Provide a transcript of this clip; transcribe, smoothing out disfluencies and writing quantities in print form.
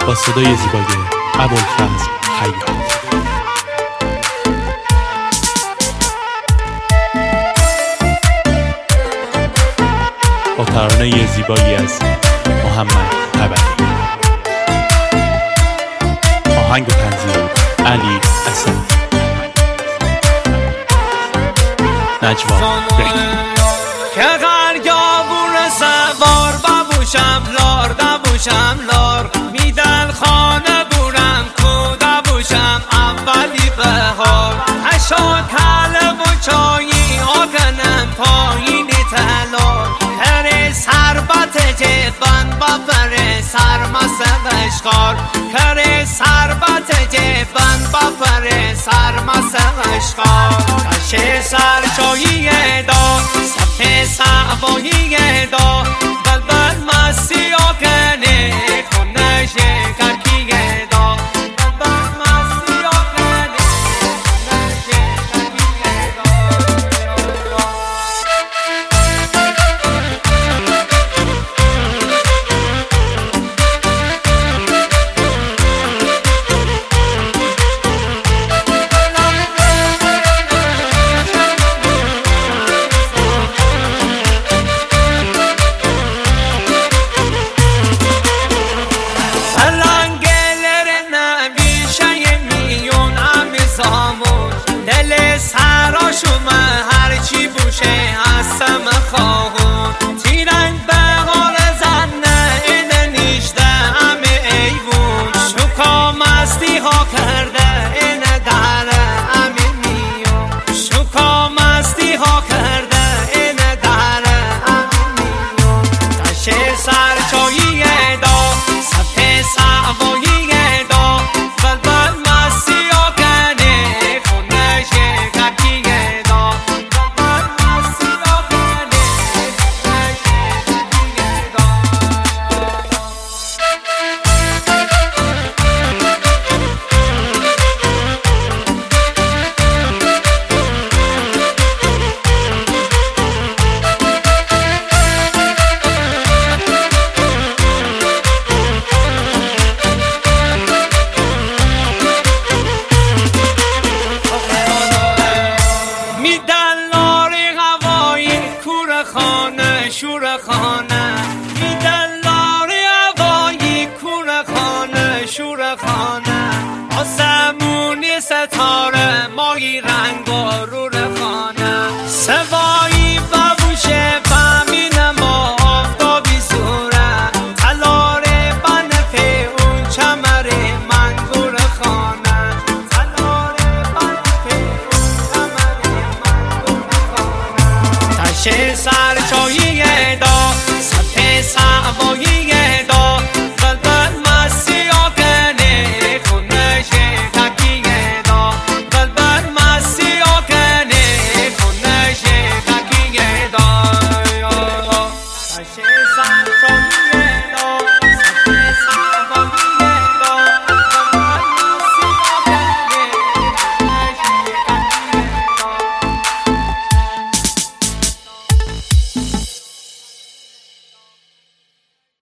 با صدای زیبای ابوالفضل خیاط. با ترانه زیبایی از محمد طبری. آهنگ و تنظیم علی اسد. نجوا که غرگابون سوار ببوشم لار دبوشم لار میدن خانه بورم کو دبوشم اولی بهار هشا کل و چایی آگنم پایین تلار کر سربت جبن بپر سرمس غشقار کر سربت جبن بپر سرمس غشقار کشه سرچایی دا سبت سعبایی دا بلبل مستی آکنه کنش کرکی دا بلبل مستی آکنه کنش کرکی دا دل سراشومه هرچی بوشه هستم خواهون تیرنگ به غال زنه این نیشته همه ایوون شکا مستی ها کرده این دره همه میون شکا مستی ها کرده این دره همه میون تشه سرچایی دا سبت سعبایی دا بلبل مستی ها کنه خونش کرکی دا بلبل مستی ها کنه خونش کرکی دا شور خانه میدن لاری هوایی کور خانه شور خانه آسمونی ستاره ماهی رنگ و رور خانه سوایی ببوشه بمین ما آفتابی سوره تلاره بنفه اون چمر منگور خانه تلاره بنفه اون چمر منگور خانه تشه سرچایی دا سبت سعبایی